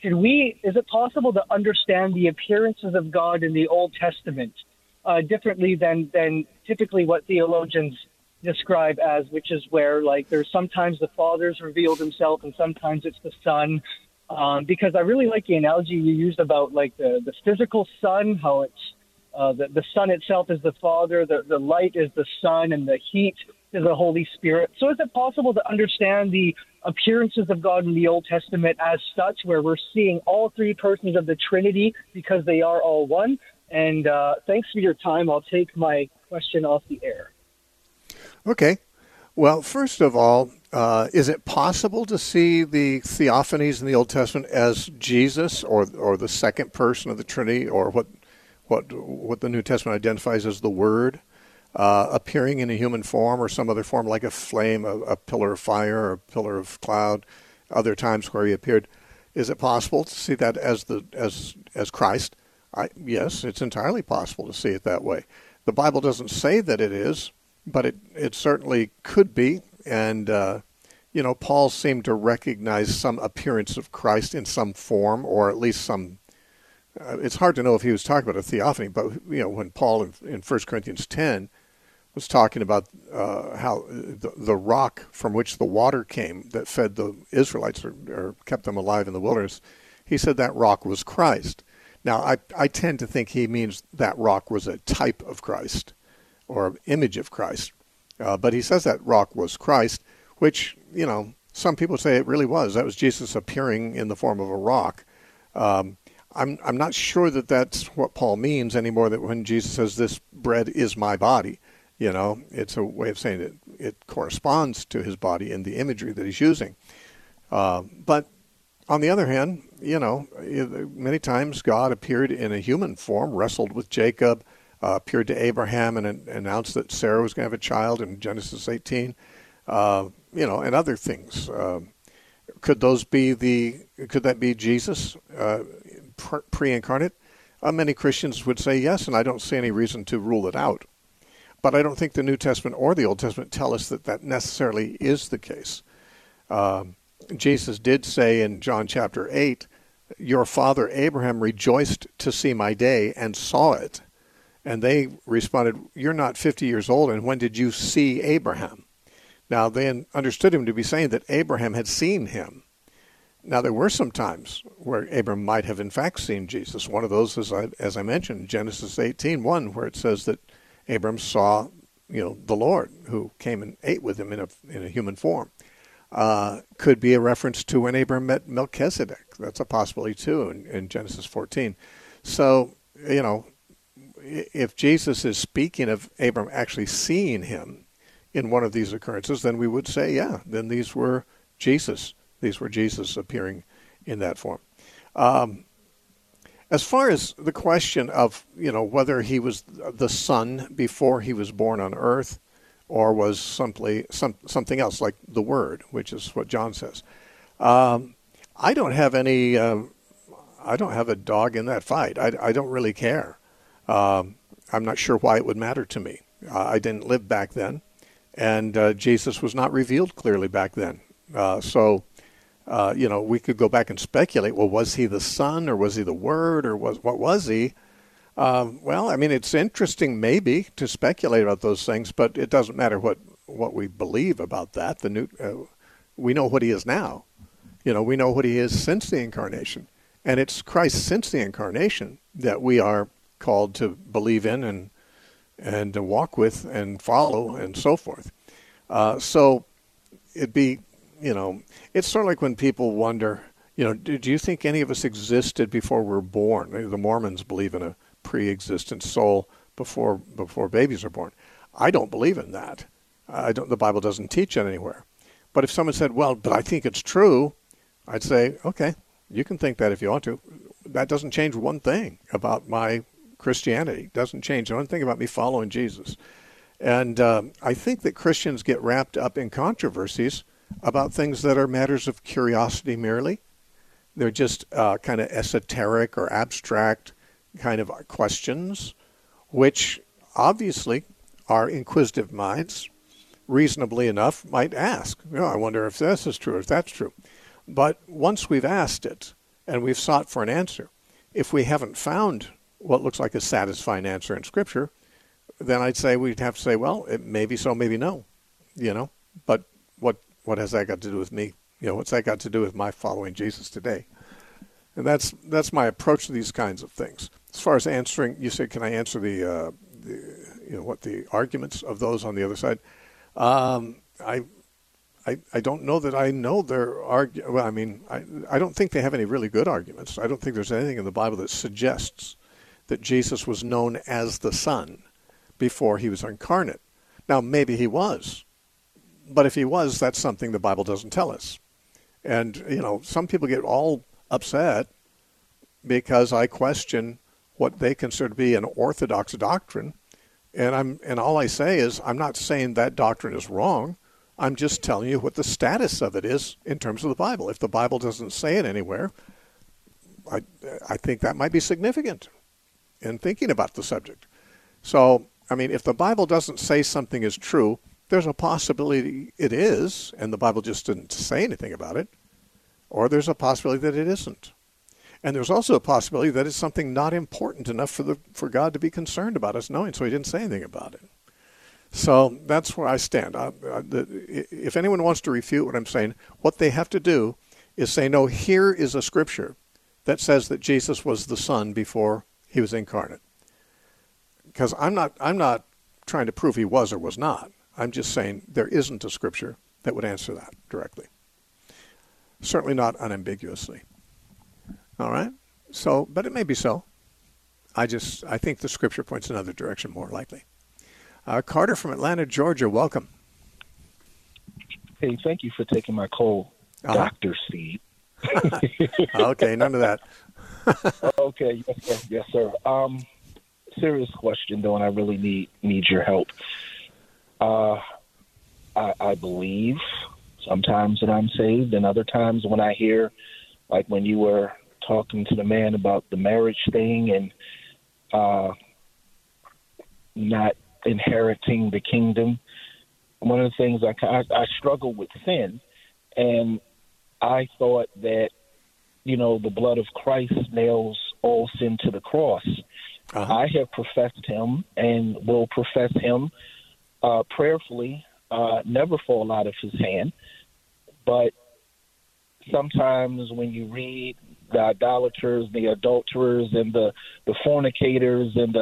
[SPEAKER 8] it possible to understand the appearances of God in the Old Testament differently than typically what theologians describe as, which is where, like, there's sometimes the Father's revealed himself and sometimes it's the Son, because I really like the analogy you used about, like, the physical sun, how it's the sun itself is the Father, the light is the Son, and the heat is the Holy Spirit. So is it possible to understand the appearances of God in the Old Testament as such, where we're seeing all three persons of the Trinity because they are all one? And thanks for your time. I'll take my question off the air.
[SPEAKER 1] Okay. Well, first of all, is it possible to see the theophanies in the Old Testament as Jesus or the second person of the Trinity, or what the New Testament identifies as the Word, appearing in a human form or some other form, like a flame, a pillar of fire, or a pillar of cloud, other times where he appeared? Is it possible to see that as Christ? Yes, it's entirely possible to see it that way. The Bible doesn't say that it is, but it certainly could be. And, Paul seemed to recognize some appearance of Christ in some form, or at least some. It's hard to know if he was talking about a theophany, but, when Paul in 1 Corinthians 10 was talking about how the rock from which the water came that fed the Israelites or kept them alive in the wilderness, he said that rock was Christ. Now, I tend to think he means that rock was a type of Christ or an image of Christ. But he says that rock was Christ, which, some people say it really was. That was Jesus appearing in the form of a rock. I'm not sure that that's what Paul means anymore, that when Jesus says this bread is my body, it's a way of saying that it corresponds to his body in the imagery that he's using. But on the other hand, many times God appeared in a human form, wrestled with Jacob, appeared to Abraham and announced that Sarah was going to have a child in Genesis 18, and other things. Could that be Jesus pre-incarnate? Many Christians would say yes, and I don't see any reason to rule it out. But I don't think the New Testament or the Old Testament tell us that necessarily is the case. Jesus did say in John chapter 8, your father Abraham rejoiced to see my day and saw it. And they responded, you're not 50 years old, and when did you see Abraham? Now, they understood him to be saying that Abraham had seen him. Now, there were some times where Abraham might have in fact seen Jesus. One of those, as I mentioned, Genesis 18:1, where it says that Abraham saw, the Lord who came and ate with him in a human form. Could be a reference to when Abraham met Melchizedek. That's a possibility too in Genesis 14. So, if Jesus is speaking of Abraham actually seeing him in one of these occurrences, then we would say, yeah, then these were Jesus. These were Jesus appearing in that form. As far as the question of, whether he was the Son before he was born on earth or was simply something else like the Word, which is what John says. I don't have a dog in that fight. I don't really care. I'm not sure why it would matter to me. I didn't live back then, and Jesus was not revealed clearly back then. So we could go back and speculate, well, was he the Son or was he the Word or what was he? It's interesting maybe to speculate about those things, but it doesn't matter what we believe about that. We know what he is now. We know what he is since the incarnation. And it's Christ since the incarnation that we are called to believe in and to walk with and follow and so forth. So it'd be, it's sort of like when people wonder, do you think any of us existed before we were born? The Mormons believe in a pre-existent soul before babies are born. I don't believe in that. The Bible doesn't teach it anywhere. But if someone said, well, but I think it's true, I'd say, okay, you can think that if you want to. That doesn't change one thing about my Christianity. It doesn't change one thing about me following Jesus. And I think that Christians get wrapped up in controversies about things that are matters of curiosity merely. They're just kind of esoteric or abstract kind of questions, which obviously our inquisitive minds, reasonably enough, might ask. I wonder if this is true, if that's true. But once we've asked it and we've sought for an answer, if we haven't found what looks like a satisfying answer in Scripture, then I'd say we'd have to say, well, it may be so, maybe no. But what has that got to do with me? What's that got to do with my following Jesus today? And that's my approach to these kinds of things. As far as answering, you said, can I answer the arguments of those on the other side? I don't know that I know their I don't think they have any really good arguments. I don't think there's anything in the Bible that suggests that Jesus was known as the Son before he was incarnate. Now, maybe he was, but if he was, that's something the Bible doesn't tell us. And, some people get all upset because I question what they consider to be an orthodox doctrine. And all I say is, I'm not saying that doctrine is wrong. I'm just telling you what the status of it is in terms of the Bible. If the Bible doesn't say it anywhere, I think that might be significant in thinking about the subject. So, if the Bible doesn't say something is true, there's a possibility it is, and the Bible just didn't say anything about it, or there's a possibility that it isn't. And there's also a possibility that it's something not important enough for God to be concerned about us knowing, so he didn't say anything about it. So that's where I stand. If anyone wants to refute what I'm saying, what they have to do is say, no, here is a scripture that says that Jesus was the Son before he was incarnate. Because I'm not trying to prove he was or was not. I'm just saying there isn't a scripture that would answer that directly. Certainly not unambiguously. All right? So, but it may be so. I think the Scripture points another direction more likely. Carter from Atlanta, Georgia, welcome.
[SPEAKER 9] Hey, thank you for taking my call, Dr. Steve.
[SPEAKER 1] Okay, none of that.
[SPEAKER 9] Okay, yes, sir. Serious question, though, and I really need your help. I believe sometimes that I'm saved, and other times when I hear, like when you were talking to the man about the marriage thing and not inheriting the kingdom, one of the things I struggle with sin, and I thought that, the blood of Christ nails all sin to the cross. Uh-huh. I have professed him and will profess him prayerfully, never fall out of his hand. But sometimes when you read the idolaters, the adulterers, and the fornicators, and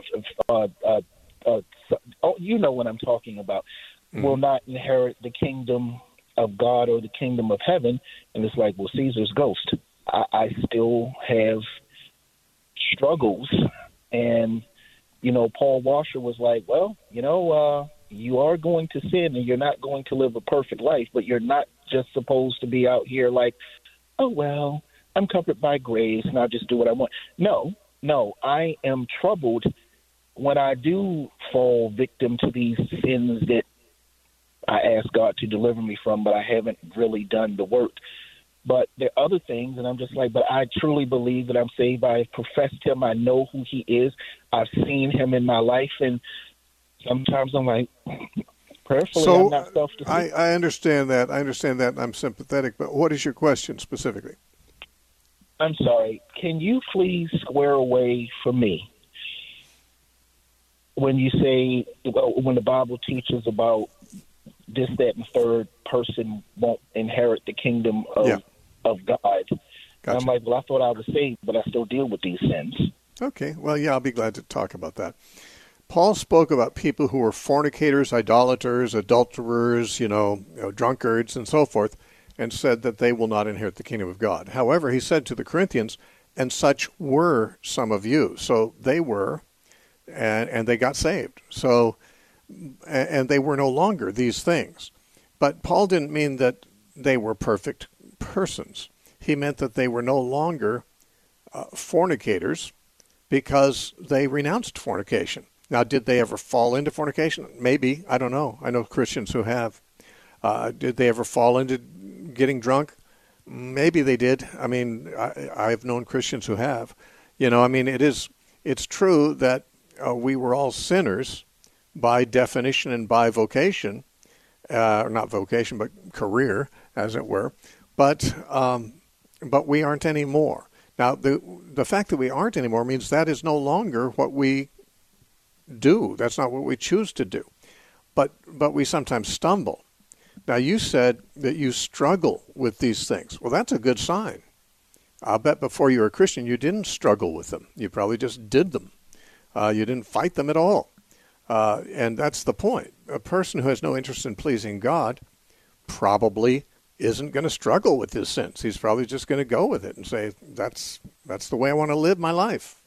[SPEAKER 9] you know what I'm talking about, will not inherit the kingdom of God or the kingdom of heaven. And it's like, well, Caesar's ghost. I still have struggles. And, Paul Washer was like, well, you are going to sin and you're not going to live a perfect life, but you're not just supposed to be out here like, oh, well, I'm covered by grace and I'll just do what I want. No, I am troubled when I do fall victim to these sins that I ask God to deliver me from, but I haven't really done the work. But there are other things, and I'm just like, but I truly believe that I'm saved. I professed him. I know who he is. I've seen him in my life, and sometimes I'm like, prayerfully, I'm not self-deceived.
[SPEAKER 1] I understand that. And I'm sympathetic, but what is your question specifically?
[SPEAKER 9] I'm sorry. Can you please square away for me when you say, when the Bible teaches about this, that, and third person won't inherit the kingdom of God. Gotcha. And I'm like, well, I thought I was saved, but I still deal with these sins.
[SPEAKER 1] Okay. Well, yeah, I'll be glad to talk about that. Paul spoke about people who were fornicators, idolaters, adulterers, drunkards, and so forth, and said that they will not inherit the kingdom of God. However, he said to the Corinthians, and such were some of you. So they were, and they got saved. So, and they were no longer these things. But Paul didn't mean that they were perfect persons. He meant that they were no longer fornicators because they renounced fornication. Now, did they ever fall into fornication? Maybe. I don't know. I know Christians who have. Did they ever fall into getting drunk? Maybe they did. I mean, I've known Christians who have. It's true that we were all sinners by definition and by vocation, not vocation, but career, as it were. But we aren't anymore. Now, the fact that we aren't anymore means that is no longer what we do. That's not what we choose to do. But we sometimes stumble. Now, you said that you struggle with these things. Well, that's a good sign. I'll bet before you were a Christian, you didn't struggle with them. You probably just did them. You didn't fight them at all. And that's the point. A person who has no interest in pleasing God probably isn't going to struggle with his sins. He's probably just going to go with it and say, that's the way I want to live my life.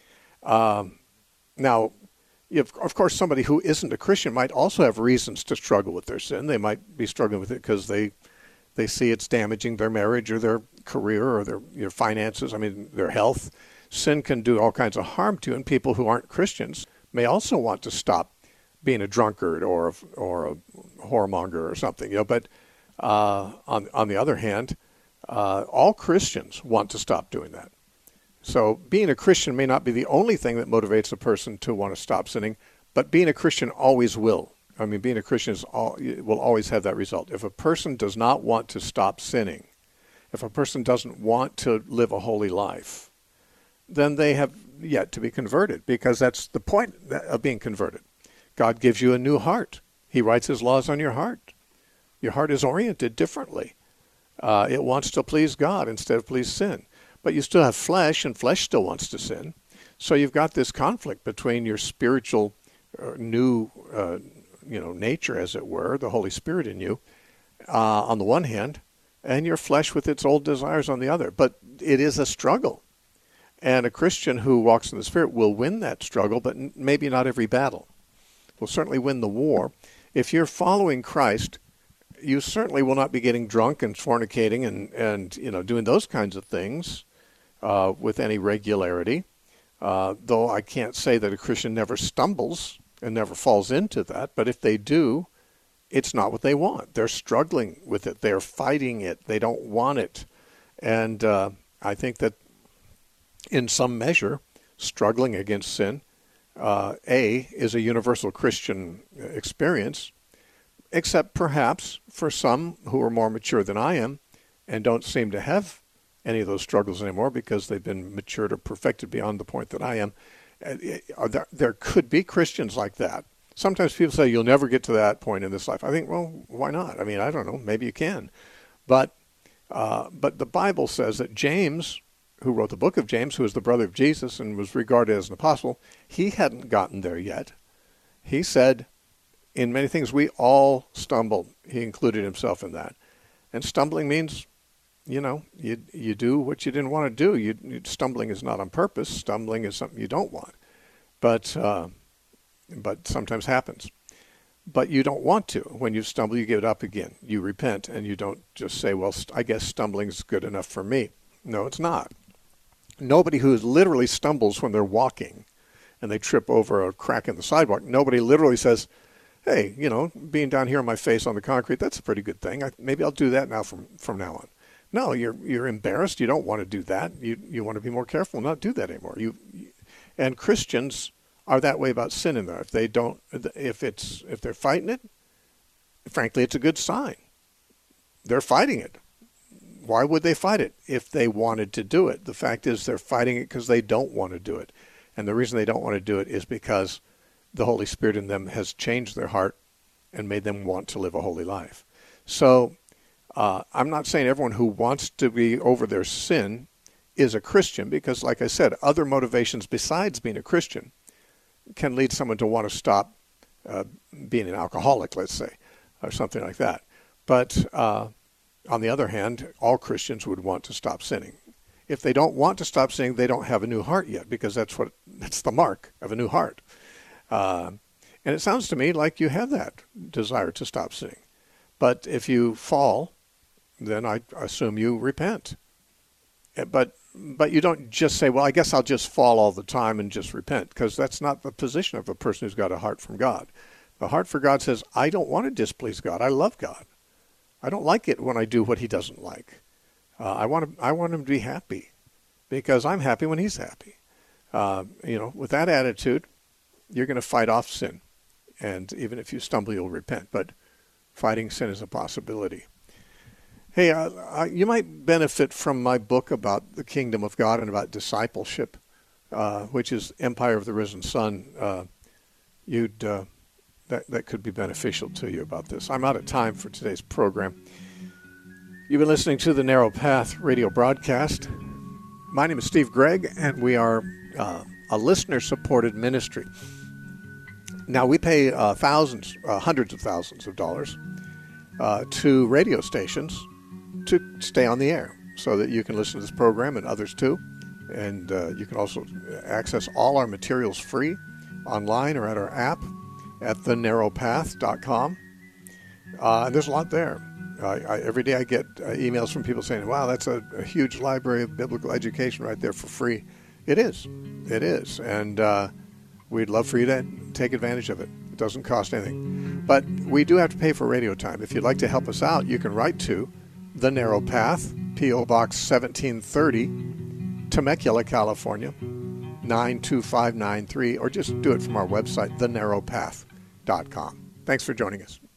[SPEAKER 1] Now, of course, somebody who isn't a Christian might also have reasons to struggle with their sin. They might be struggling with it because they see it's damaging their marriage or their career or their finances, their health. Sin can do all kinds of harm to you, and people who aren't Christians may also want to stop being a drunkard or a whoremonger or something. But on the other hand, all Christians want to stop doing that. So being a Christian may not be the only thing that motivates a person to want to stop sinning, but being a Christian always will. Being a Christian will always have that result. If a person does not want to stop sinning, if a person doesn't want to live a holy life, then they have yet to be converted, because that's the point of being converted. God gives you a new heart. He writes his laws on your heart. Your heart is oriented differently. It wants to please God instead of please sin. But you still have flesh, and flesh still wants to sin. So you've got this conflict between your spiritual new nature, as it were, the Holy Spirit in you, on the one hand, and your flesh with its old desires on the other. But it is a struggle. And a Christian who walks in the Spirit will win that struggle, but maybe not every battle. Will certainly win the war. If you're following Christ, you certainly will not be getting drunk and fornicating and doing those kinds of things with any regularity. Though I can't say that a Christian never stumbles and never falls into that. But if they do, it's not what they want. They're struggling with it. They're fighting it. They don't want it. And I think that in some measure, struggling against sin, is a universal Christian experience, except perhaps for some who are more mature than I am and don't seem to have any of those struggles anymore because they've been matured or perfected beyond the point that I am. There could be Christians like that. Sometimes people say you'll never get to that point in this life. I think, well, why not? I mean, I don't know. Maybe you can. But the Bible says that James, who wrote the book of James, who was the brother of Jesus and was regarded as an apostle, he hadn't gotten there yet. He said, in many things, we all stumbled. He included himself in that. And stumbling means, you do what you didn't want to do. Stumbling is not on purpose. Stumbling is something you don't want. But sometimes happens. But you don't want to. When you stumble, you give it up again. You repent, and you don't just say, well, I guess stumbling is good enough for me. No, it's not. Nobody who literally stumbles when they're walking and they trip over a crack in the sidewalk, nobody literally says, hey, being down here on my face on the concrete, that's a pretty good thing. Maybe I'll do that now from now on. No, you're embarrassed. You don't want to do that. You want to be more careful, not do that anymore. And Christians are that way about sin in there. If they're fighting it, frankly, it's a good sign. They're fighting it. Why would they fight it if they wanted to do it? The fact is they're fighting it because they don't want to do it. And the reason they don't want to do it is because the Holy Spirit in them has changed their heart and made them want to live a holy life. So I'm not saying everyone who wants to be over their sin is a Christian because, like I said, other motivations besides being a Christian can lead someone to want to stop being an alcoholic, let's say, or something like that. But on the other hand, all Christians would want to stop sinning. If they don't want to stop sinning, they don't have a new heart yet, because that's the mark of a new heart. And it sounds to me like you have that desire to stop sinning. But if you fall, then I assume you repent. But you don't just say, well, I guess I'll just fall all the time and just repent, because that's not the position of a person who's got a heart from God. The heart for God says, I don't want to displease God. I love God. I don't like it when I do what he doesn't like. I want him to be happy because I'm happy when he's happy. With that attitude, you're going to fight off sin. And even if you stumble, you'll repent. But fighting sin is a possibility. Hey, you might benefit from my book about the kingdom of God and about discipleship, which is Empire of the Risen Son. That could be beneficial to you about this. I'm out of time for today's program. You've been listening to the Narrow Path radio broadcast. My name is Steve Gregg, and we are a listener-supported ministry. Now, we pay hundreds of thousands of dollars to radio stations to stay on the air so that you can listen to this program and others too. And you can also access all our materials free online or at our app at thenarrowpath.com. And there's a lot there. Every day I get emails from people saying, wow, that's a huge library of biblical education right there for free. It is. It is. And we'd love for you to take advantage of it. It doesn't cost anything. But we do have to pay for radio time. If you'd like to help us out, you can write to The Narrow Path, P.O. Box 1730, Temecula, California, 92593, or just do it from our website, thenarrowpath.com. Thanks for joining us.